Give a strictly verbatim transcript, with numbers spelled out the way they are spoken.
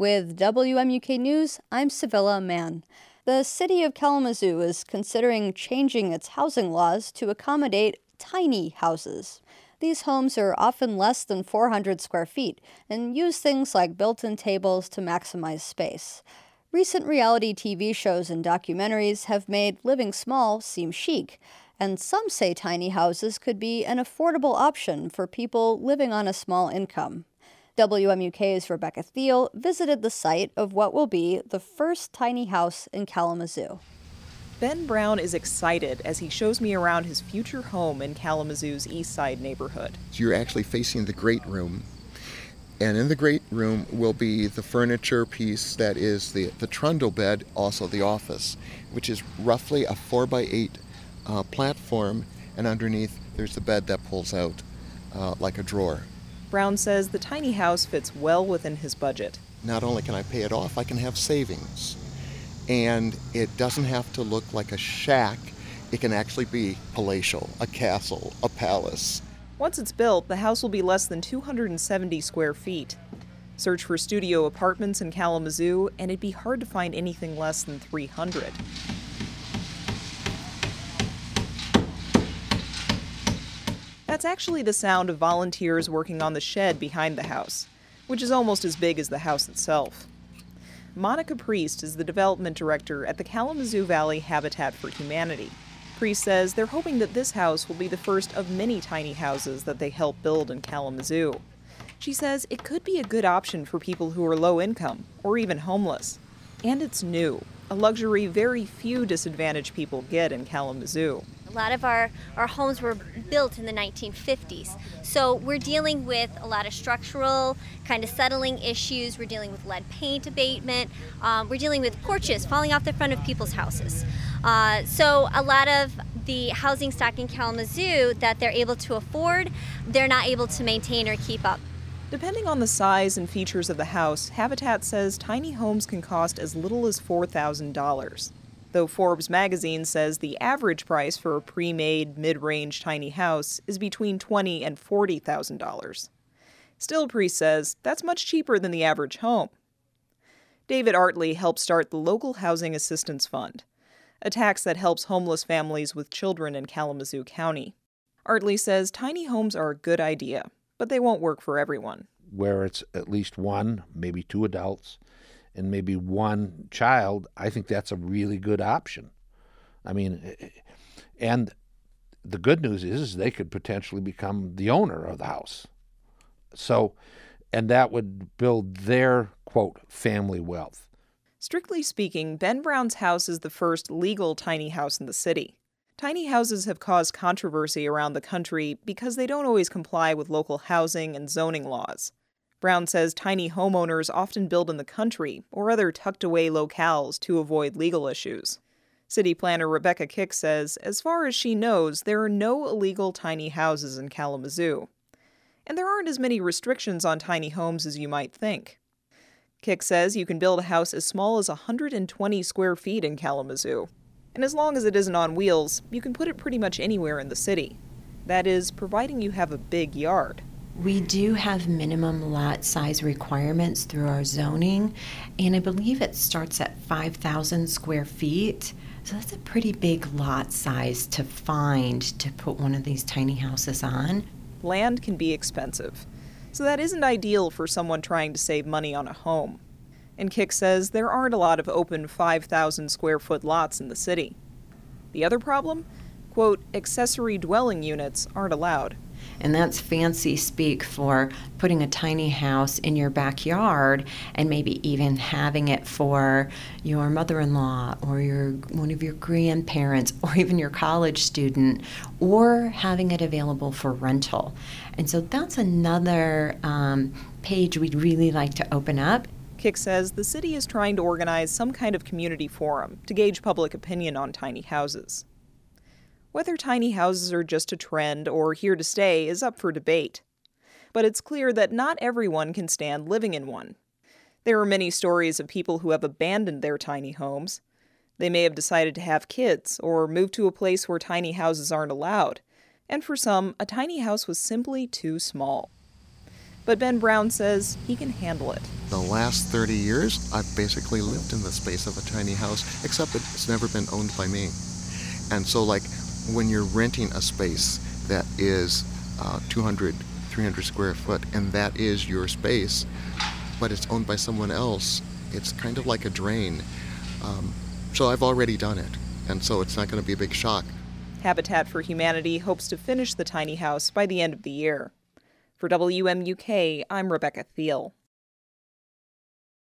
With W M U K News, I'm Sevilla Mann. The city of Kalamazoo is considering changing its housing laws to accommodate tiny houses. These homes are often less than four hundred square feet and use things like built-in tables to maximize space. Recent reality T V shows and documentaries have made living small seem chic, and some say tiny houses could be an affordable option for people living on a small income. W M U K's Rebecca Thiel visited the site of what will be the first tiny house in Kalamazoo. Ben Brown is excited as he shows me around his future home in Kalamazoo's East Side neighborhood. You're actually facing the great room, and in the great room will be the furniture piece that is the, the trundle bed, also the office, which is roughly a four by eight uh, platform, and underneath there's the bed that pulls out uh, like a drawer. Brown says the tiny house fits well within his budget. Not only can I pay it off, I can have savings. And it doesn't have to look like a shack. It can actually be palatial, a castle, a palace. Once it's built, the house will be less than two hundred seventy square feet. Search for studio apartments in Kalamazoo, and it'd be hard to find anything less than three hundred. That's actually the sound of volunteers working on the shed behind the house, which is almost as big as the house itself. Monica Priest is the development director at the Kalamazoo Valley Habitat for Humanity. Priest says they're hoping that this house will be the first of many tiny houses that they help build in Kalamazoo. She says it could be a good option for people who are low income or even homeless. And it's new, a luxury very few disadvantaged people get in Kalamazoo. A lot of our, our homes were built in the nineteen fifties. So we're dealing with a lot of structural kind of settling issues. We're dealing with lead paint abatement. Um, we're dealing with porches falling off the front of people's houses. Uh, so a lot of the housing stock in Kalamazoo that they're able to afford, they're not able to maintain or keep up. Depending on the size and features of the house, Habitat says tiny homes can cost as little as four thousand dollars. Though Forbes magazine says the average price for a pre-made, mid-range tiny house is between twenty thousand dollars and forty thousand dollars. Still, Priest says that's much cheaper than the average home. David Artley helped start the Local Housing Assistance Fund, a tax that helps homeless families with children in Kalamazoo County. Artley says tiny homes are a good idea, but they won't work for everyone. Where it's at least one, maybe two adults, and maybe one child, I think that's a really good option. I mean, and the good news is, is they could potentially become the owner of the house. So, and that would build their, quote, family wealth. Strictly speaking, Ben Brown's house is the first legal tiny house in the city. Tiny houses have caused controversy around the country because they don't always comply with local housing and zoning laws. Brown says tiny homeowners often build in the country or other tucked-away locales to avoid legal issues. City planner Rebecca Kick says, as far as she knows, there are no illegal tiny houses in Kalamazoo. And there aren't as many restrictions on tiny homes as you might think. Kick says you can build a house as small as one hundred twenty square feet in Kalamazoo. And as long as it isn't on wheels, you can put it pretty much anywhere in the city. That is, providing you have a big yard. We do have minimum lot size requirements through our zoning, and I believe it starts at five thousand square feet. So that's a pretty big lot size to find to put one of these tiny houses on. Land can be expensive, so that isn't ideal for someone trying to save money on a home. And Kick says there aren't a lot of open five thousand square foot lots in the city. The other problem? Quote, accessory dwelling units aren't allowed. And that's fancy speak for putting a tiny house in your backyard and maybe even having it for your mother-in-law or your one of your grandparents or even your college student, or having it available for rental. And so that's another um, page we'd really like to open up. Kick says the city is trying to organize some kind of community forum to gauge public opinion on tiny houses. Whether tiny houses are just a trend or here to stay is up for debate. But it's clear that not everyone can stand living in one. There are many stories of people who have abandoned their tiny homes. They may have decided to have kids or move to a place where tiny houses aren't allowed. And for some, a tiny house was simply too small. But Ben Brown says he can handle it. The last thirty years, I've basically lived in the space of a tiny house, except it's never been owned by me. And so, like, when you're renting a space that is uh, two hundred, three hundred square foot, and that is your space, but it's owned by someone else, it's kind of like a drain. Um, so I've already done it, and so it's not going to be a big shock. Habitat for Humanity hopes to finish the tiny house by the end of the year. For W M U K, I'm Rebecca Thiel.